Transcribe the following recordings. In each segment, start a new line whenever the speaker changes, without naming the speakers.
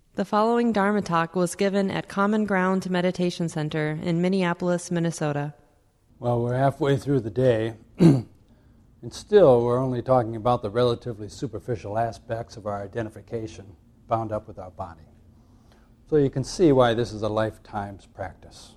The following Dharma talk was given at Common Ground Meditation Center in Minneapolis, Minnesota.
Well, we're halfway through the day, and still we're only talking about the relatively superficial aspects of our identification bound up with our body. So you can see why this is a lifetime's practice.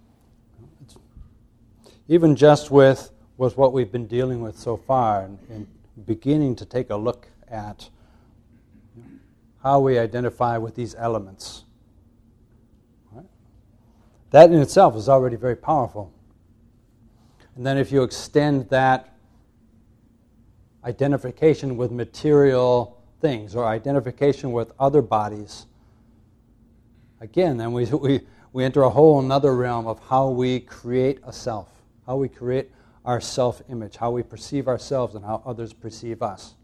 Even just with what we've been dealing with so far and beginning to take a look at how we identify with these elements. Right? That in itself is already very powerful. And then if you extend that identification with material things or identification with other bodies, again, then we enter a whole another realm of how we create a self, how we create our self-image, how we perceive ourselves and how others perceive us.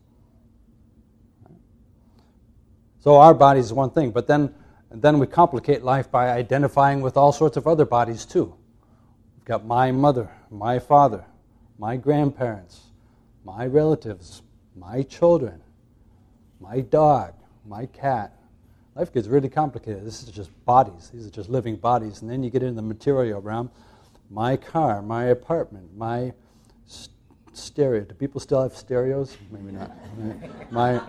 So our body is one thing, but then we complicate life by identifying with all sorts of other bodies too. We've got my mother, my father, my grandparents, my relatives, my children, my dog, my cat. Life gets really complicated. This is just bodies. These are just living bodies. And then you get into the material realm. My car, my apartment, my stereo. Do people still have stereos? Maybe not. My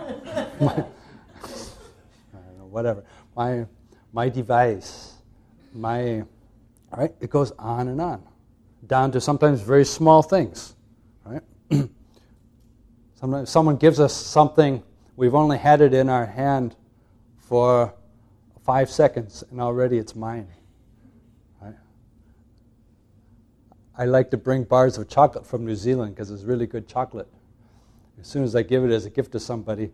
whatever, my device, right? It goes on and on, down to sometimes very small things, right? Sometimes someone gives us something, we've only had it in our hand for 5 seconds, and already it's mine, right? I like to bring bars of chocolate from New Zealand because it's really good chocolate. As soon as I give it as a gift to somebody,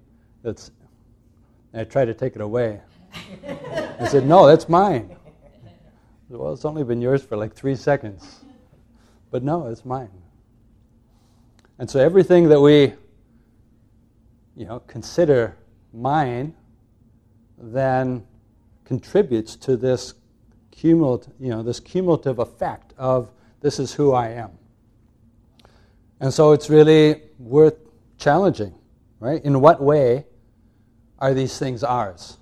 I try to take it away. I said, no, that's mine. Well, it's only been yours for like 3 seconds. But no, it's mine. And so everything that we, consider mine then contributes to this cumulative effect of this is who I am. And so it's really worth challenging, right? In what way are these things ours?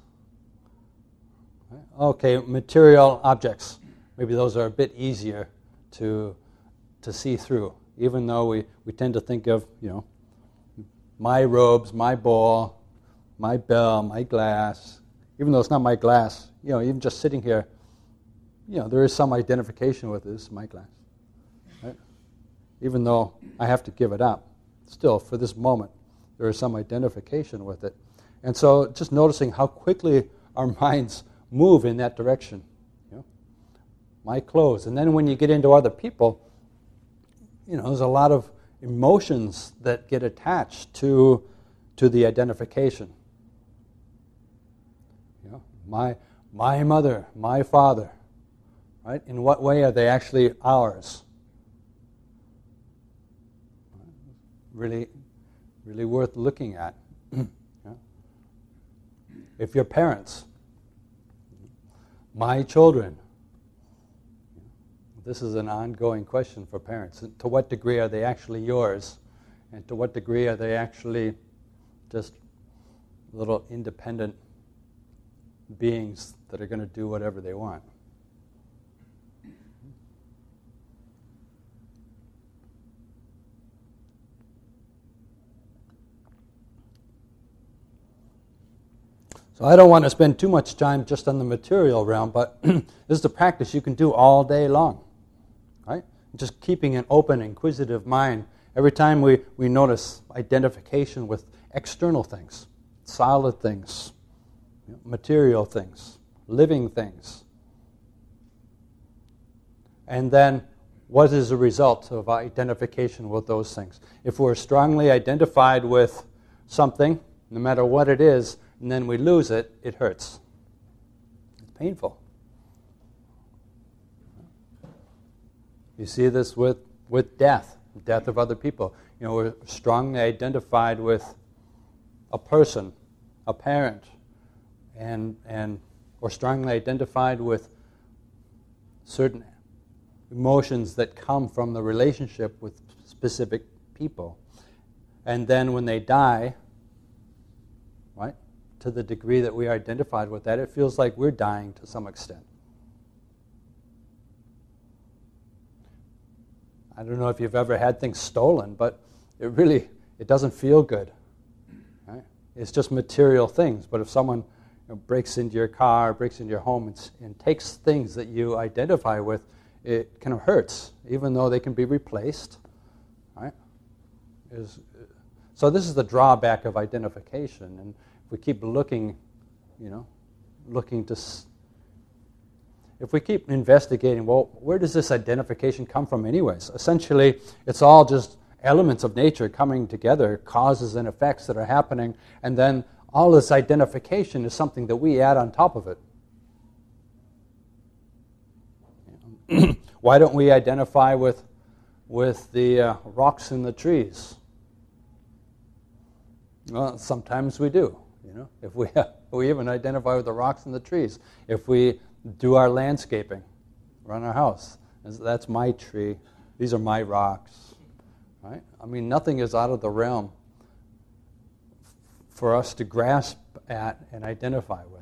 Okay, material objects. Maybe those are a bit easier to see through, even though we tend to think of, my robes, my bowl, my bell, my glass. Even though it's not my glass, even just sitting here, there is some identification with this, my glass. Right? Even though I have to give it up, still, for this moment, there is some identification with it. And so just noticing how quickly our minds move in that direction. My clothes. And then when you get into other people, there's a lot of emotions that get attached to the identification. My mother, my father, right? In what way are they actually ours? Really, really worth looking at. If your parents, my children, this is an ongoing question for parents. To what degree are they actually yours? And to what degree are they actually just little independent beings that are going to do whatever they want? So I don't want to spend too much time just on the material realm, but this is a practice you can do all day long, right? Just keeping an open, inquisitive mind. Every time we notice identification with external things, solid things, material things, living things. And then what is the result of identification with those things? If we're strongly identified with something, no matter what it is, and then we lose it, it hurts. It's painful. You see this with death of other people. We're strongly identified with a person, a parent, or strongly identified with certain emotions that come from the relationship with specific people. And then when they die, right, to the degree that we are identified with that, it feels like we're dying to some extent. I don't know if you've ever had things stolen, but it doesn't feel good. Right? It's just material things. But if someone breaks into your car, breaks into your home, and takes things that you identify with, it kind of hurts, even though they can be replaced. Right? So this is the drawback of identification. And if we keep looking to... If we keep investigating, well, where does this identification come from anyways? Essentially, it's all just elements of nature coming together, causes and effects that are happening, and then all this identification is something that we add on top of it. Why don't we identify with the rocks in the trees? Well, sometimes we do. If we even identify with the rocks in the trees. If we do our landscaping around our house, that's my tree. These are my rocks. Right? I mean, nothing is out of the realm for us to grasp at and identify with.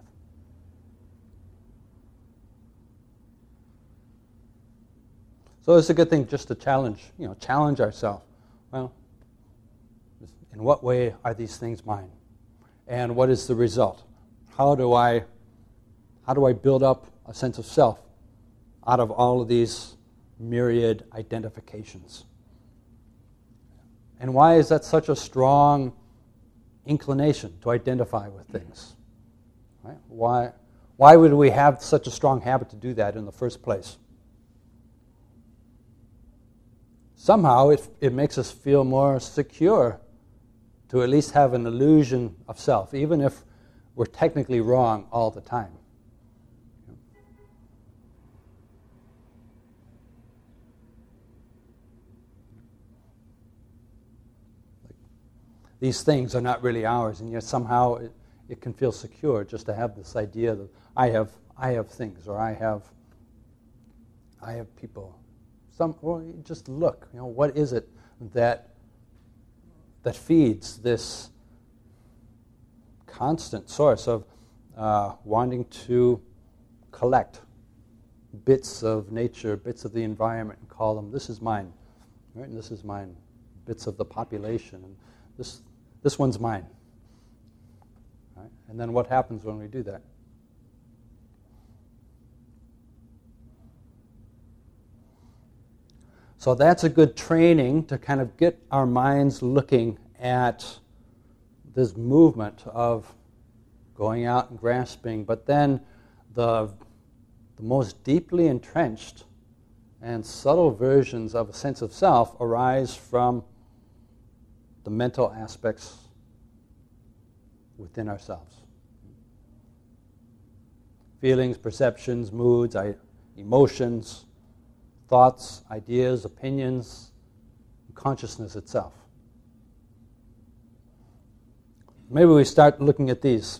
So it's a good thing just to challenge ourselves. Well, in what way are these things mine? And what is the result? How do I build up a sense of self out of all of these myriad identifications? And why is that such a strong inclination to identify with things? Right? Why would we have such a strong habit to do that in the first place? Somehow it makes us feel more secure to at least have an illusion of self, even if we're technically wrong all the time. These things are not really ours, and yet somehow it can feel secure just to have this idea that I have things, or I have people. Just look, what is it that feeds this constant source of wanting to collect bits of nature, bits of the environment, and call them, this is mine, right? And this is mine, bits of the population, and this one's mine. Right? And then what happens when we do that? So that's a good training to kind of get our minds looking at this movement of going out and grasping, but then the most deeply entrenched and subtle versions of a sense of self arise from the mental aspects within ourselves. Feelings, perceptions, moods, emotions, thoughts, ideas, opinions, consciousness itself. Maybe we start looking at these.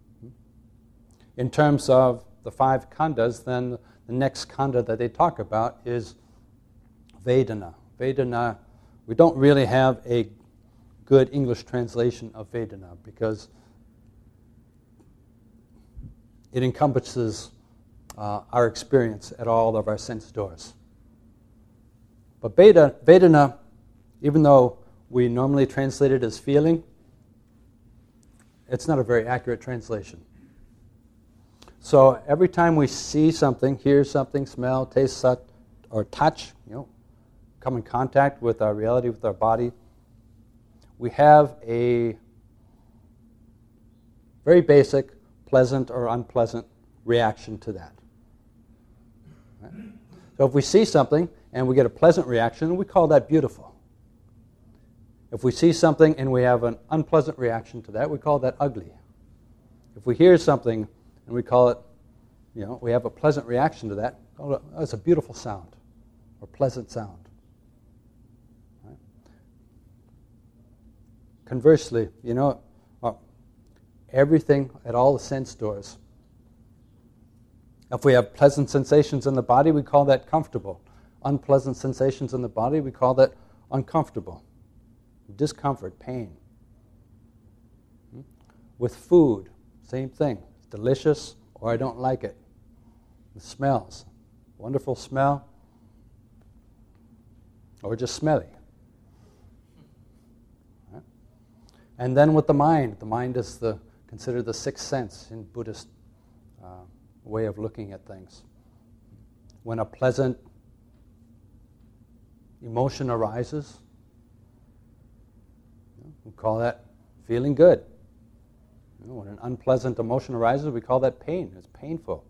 In terms of the 5 khandhas, then the next khandha that they talk about is Vedana. Vedana, we don't really have a good English translation of Vedana because it encompasses our experience at all of our sense doors. But Vedana, even though we normally translate it as feeling, it's not a very accurate translation. So every time we see something, hear something, smell, taste, or touch, come in contact with our reality, with our body, we have a very basic, pleasant or unpleasant reaction to that. Right? So if we see something and we get a pleasant reaction, we call that beautiful. If we see something and we have an unpleasant reaction to that, we call that ugly. If we hear something and we call it, we have a pleasant reaction to that, it's a beautiful sound or pleasant sound. Right? Conversely, everything at all the sense doors, if we have pleasant sensations in the body, we call that comfortable. Unpleasant sensations in the body, we call that uncomfortable. Discomfort, pain. With food, Same thing. It's delicious or I don't like it. The smells. Wonderful smell or just smelly. Right? And then with the mind is considered the sixth sense in Buddhist way of looking at things. When a pleasant emotion arises, we call that feeling good. When an unpleasant emotion arises, we call that pain. It's painful.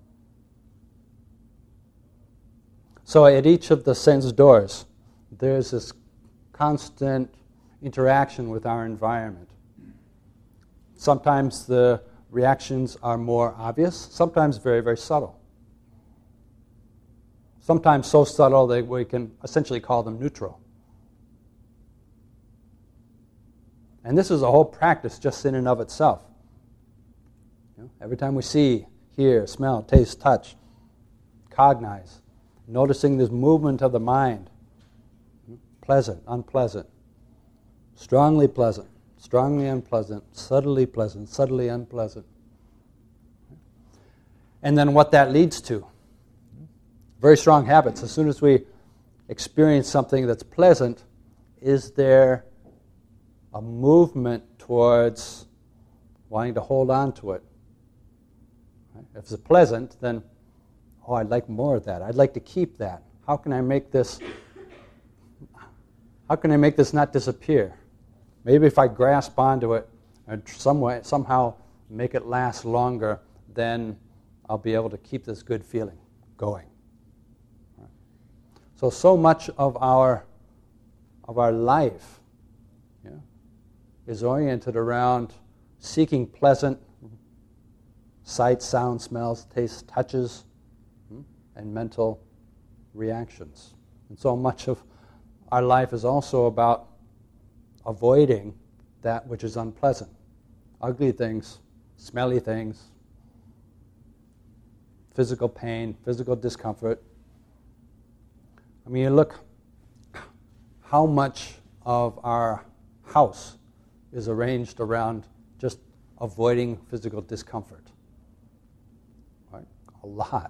So at each of the sense doors, there's this constant interaction with our environment. Sometimes the reactions are more obvious, sometimes very, very subtle. Sometimes so subtle that we can essentially call them neutral. And this is a whole practice just in and of itself. Every time we see, hear, smell, taste, touch, cognize, noticing this movement of the mind, pleasant, unpleasant, strongly unpleasant, subtly unpleasant. And then what that leads to. Very strong habits. As soon as we experience something that's pleasant, is there a movement towards wanting to hold on to it? Right? If it's pleasant, then, I'd like more of that. I'd like to keep that. How can I make this not disappear? Maybe if I grasp onto it and somehow make it last longer, then I'll be able to keep this good feeling going. Right? So much of our life is oriented around seeking pleasant sights, sounds, smells, tastes, touches, and mental reactions. And so much of our life is also about avoiding that which is unpleasant. Ugly things, smelly things, physical pain, physical discomfort. I mean, you look how much of our house is arranged around just avoiding physical discomfort. Right? A lot.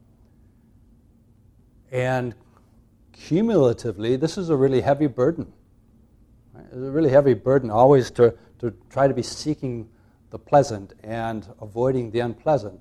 And cumulatively, this is a really heavy burden. Right? It's a really heavy burden always to try to be seeking the pleasant and avoiding the unpleasant.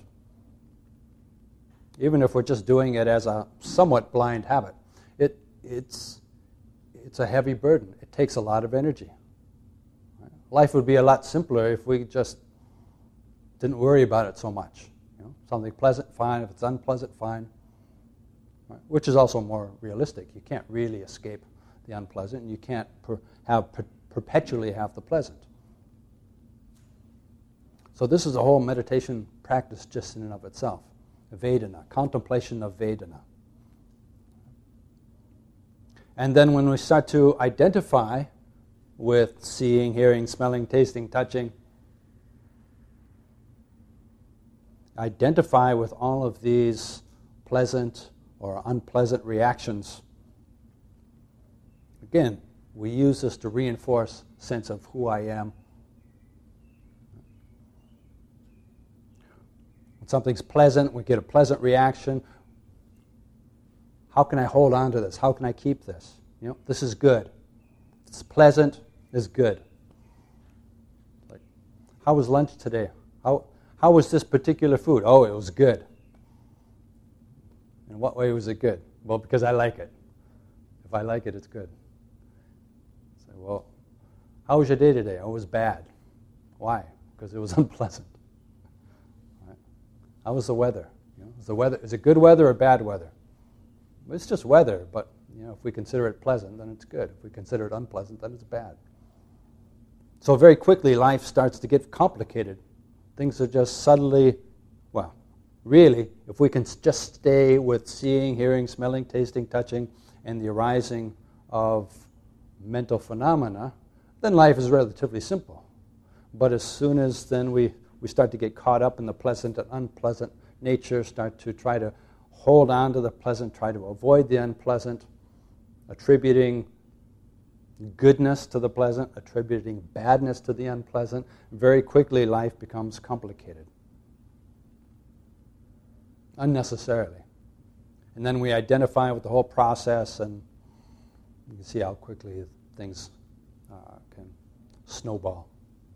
Even if we're just doing it as a somewhat blind habit. It's a heavy burden. It takes a lot of energy. Right? Life would be a lot simpler if we just didn't worry about it so much. Something pleasant, fine. If it's unpleasant, fine. Right? Which is also more realistic. You can't really escape the unpleasant, and you can't perpetually have the pleasant. So this is a whole meditation practice just in and of itself. Vedana, contemplation of Vedana. And then when we start to identify with seeing, hearing, smelling, tasting, touching, identify with all of these pleasant or unpleasant reactions, again, we use this to reinforce a sense of who I am. When something's pleasant, we get a pleasant reaction. How can I hold on to this? How can I keep this? This is good. It's pleasant, it's good. Like, how was lunch today? How was this particular food? Oh, it was good. In what way was it good? Well, because I like it. If I like it, it's good. Say, well, how was your day today? Oh, it was bad. Why? Because it was unpleasant. Right? How was the weather? Is it good weather or bad weather? It's just weather, but if we consider it pleasant, then it's good. If we consider it unpleasant, then it's bad. So very quickly, life starts to get complicated. Things are just suddenly, really, if we can just stay with seeing, hearing, smelling, tasting, touching, and the arising of mental phenomena, then life is relatively simple. But as soon as then we start to get caught up in the pleasant and unpleasant nature, start to try to hold on to the pleasant, try to avoid the unpleasant, attributing goodness to the pleasant, attributing badness to the unpleasant, very quickly life becomes complicated. Unnecessarily. And then we identify with the whole process, and you can see how quickly things can snowball.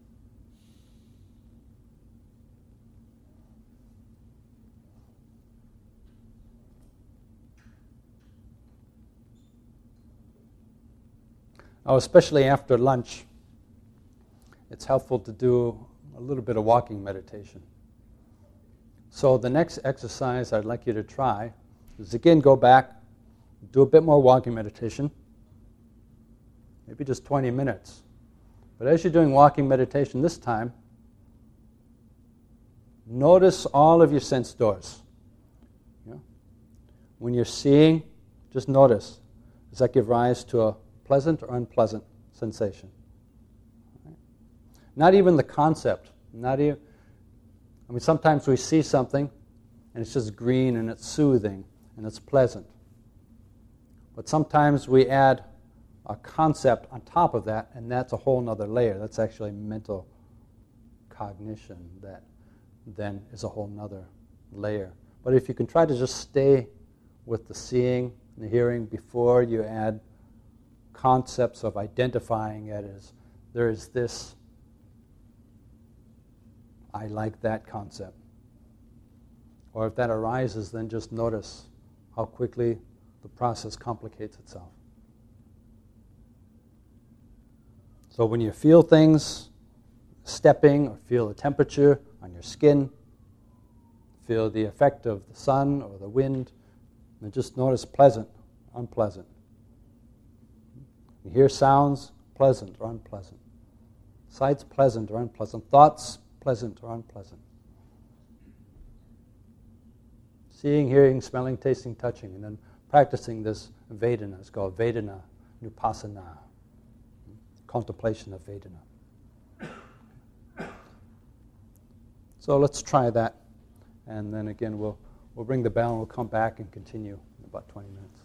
Now, especially after lunch, it's helpful to do a little bit of walking meditation. So the next exercise I'd like you to try is, again, go back, do a bit more walking meditation, maybe just 20 minutes. But as you're doing walking meditation this time, notice all of your sense doors. When you're seeing, just notice. Does that give rise to a pleasant or unpleasant sensation? Not even the concept. Sometimes we see something and it's just green and it's soothing and it's pleasant. But sometimes we add a concept on top of that, and that's a whole other layer. That's actually mental cognition that then is a whole other layer. But if you can try to just stay with the seeing and the hearing before you add concepts of identifying it as there is this, I like that concept. Or if that arises, then just notice how quickly the process complicates itself. So when you feel things stepping, or feel the temperature on your skin, feel the effect of the sun or the wind, and just notice pleasant, unpleasant. You hear sounds, pleasant or unpleasant. Sights, pleasant or unpleasant. Thoughts, pleasant or unpleasant. Seeing, hearing, smelling, tasting, touching, and then practicing this Vedana. It's called Vedana Nupassana, contemplation of Vedana. So let's try that, and then again we'll ring the bell and we'll come back and continue in about 20 minutes.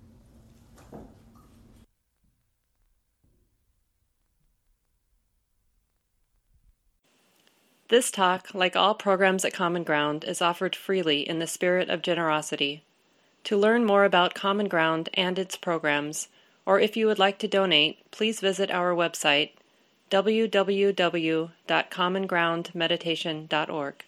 This talk, like all programs at Common Ground, is offered freely in the spirit of generosity. To learn more about Common Ground and its programs, or if you would like to donate, please visit our website, www.commongroundmeditation.org.